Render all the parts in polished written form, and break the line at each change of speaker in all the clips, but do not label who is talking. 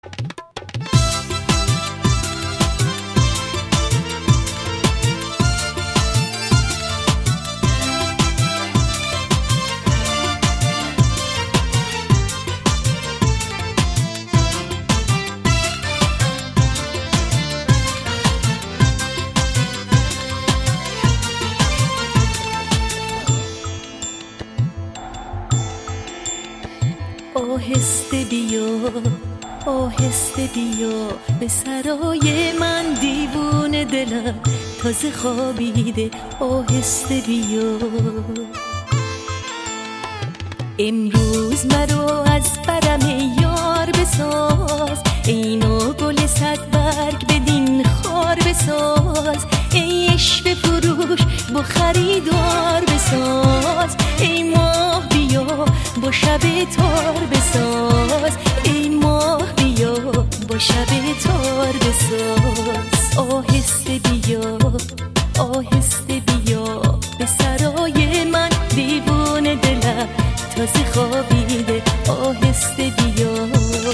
آهسته بیا، آهسته بیا، به سرای من دیوونه دلم تازه خوابیده. آهسته بیا، امروز مرو از برم یار بساز، اینو گل صد برگ بدین خار بساز. ای عشق فروش با خریدار بساز، ای ماه بیا با شب تار بساز، ای ماه بیا با شب تار بساز. آهسته بیا، آهسته بیا، به سرای من دیوونه دلم تازه خوابیده. آهسته بیا،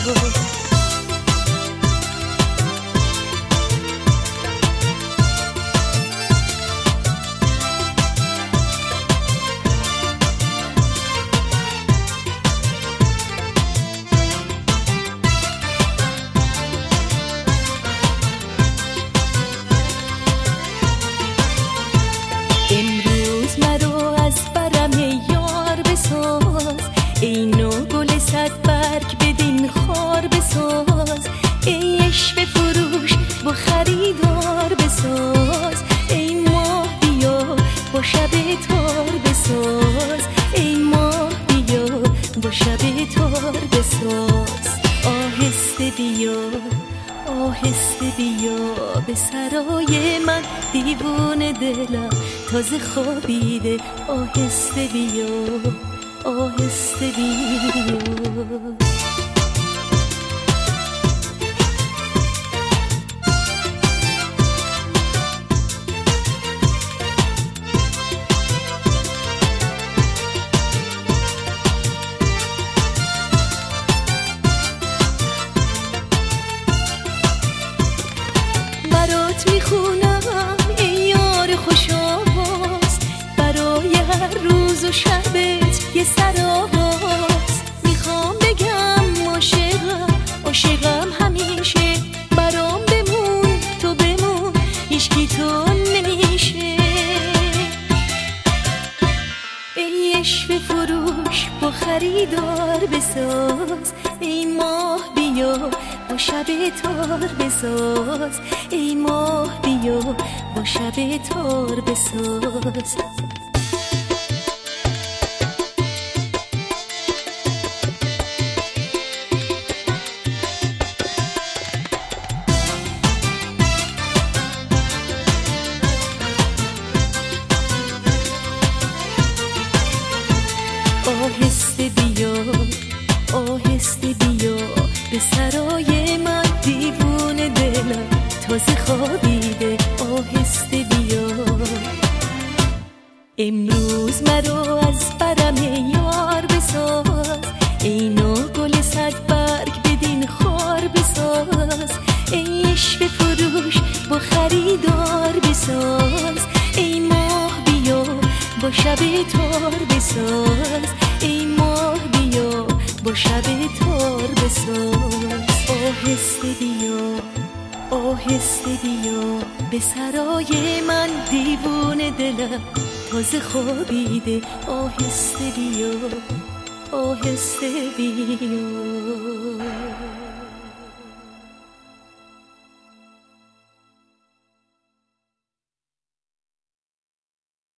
اینو گل صد برگ بدین خار بساز. ای عشق فروش با خریدار بساز، ای ماه بیا با شب تار بساز، ای ماه بیا با شب تار بساز. آهسته بیا، آهسته بیا، به سرای من دیوونه دلم تازه خوابیده. آهسته بیا، آهسته بیا. برات میخونم ای یار خوش آواز، برای هر روز و شبت یه سرآغاز. میخوام بگم عاشقم، عاشقم همیشه، برام بمون تو بمون، هیچکی تو نمیشه. ای عشق فروش با خریدار بساز، ای ماه بیا با شب تار بساز، ای ماه بیا با شب تار بساز. آهسته بیا، آهسته بیا، به سرای من دیوونه دلم تازه خوابیده. آهسته بیا، امروز مرو از برم یار بساز، اینو گل صد برگ بدین خار بساز. ای عشق فروش با خریدار بساز، ای ماه بیا با شب تار بساز، ای ماه بیا با شب تار بساز. آهسته بیا، آهسته بیا، به سرای من دیوونه دلم تازه خوابیده. آهسته بیا، آهسته بیا.